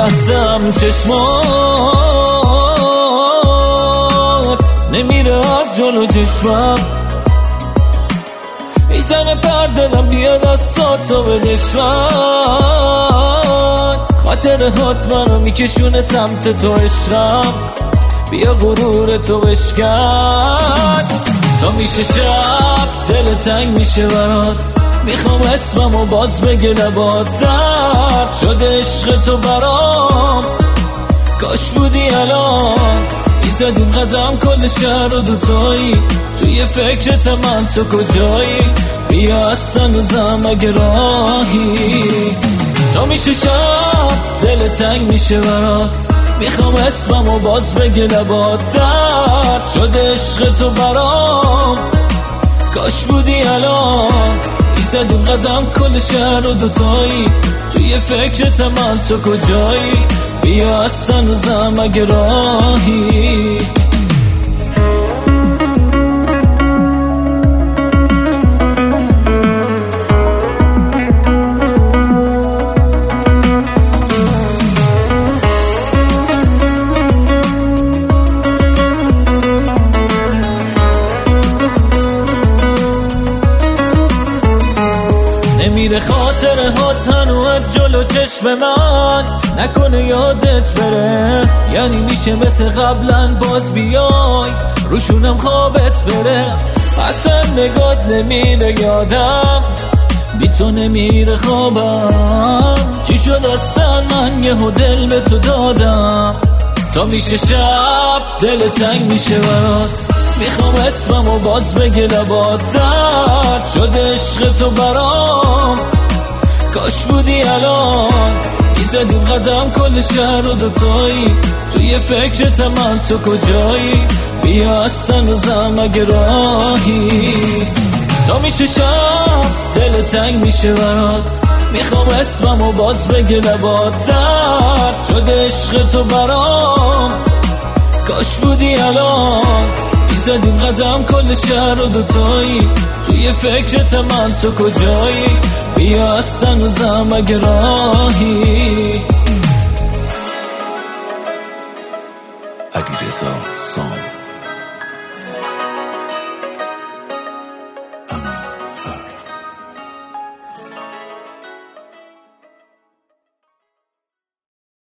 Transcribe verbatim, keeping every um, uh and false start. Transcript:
لحظم چشمات نمیره از جلو چشمم، میزنه پر دلم بیاد از ساتو بدشمن. خاطرهات منو میکشونه سمت تو عشقم، بیا غرور تو بشکن. تا میشه شب دل تنگ میشه برات، میخوام اسممو باز بگه لبات. درد شده عشق تو برام، کاش بودی الان. میزدیم قدم کل شهر رو دوتایی، توی فکرت من تو کجایی؟ بیا هنوزم اگه راهی. تا میشه شب دل تنگ میشه برات، میخوام اسممو باز بگه لبات. درد شده عشق تو برام، کاش بودی الان. میزدیم قدم کل شهر رو دوتایی، توی فکرت من تو کجایی؟ بیا هنوزم اگه راهی. نمیره خاطره ها تنو از جلو چشم من، نکنه یادت بره. یعنی میشه مثل قبلا باز بیای روشونم خوابت بره. اصلا نگات نمیره یادم، بی تو نمیره خوابم. چی شد اصلا من یه دل به تو دادم؟ تا میشه شب دل تنگ میشه برات، میخوام اسممو باز بگه لبات. درد شده عشق تو برام، کاش بودی الان. میزدیم قدم کل شهر رو دوتایی، توی فکرت من تو کجایی؟ بیا هنوزم اگه راهی. تا میشه شب دل تنگ میشه برات، میخوام اسممو باز بگه لبات. درد شده عشق تو برام، کاش بودی الان. میزدیم قدم کل شهر رو دوتایی، توی فکرت من تو کجایی؟ بیا هنوزم اگه راهی. علیرضا سام امین فرد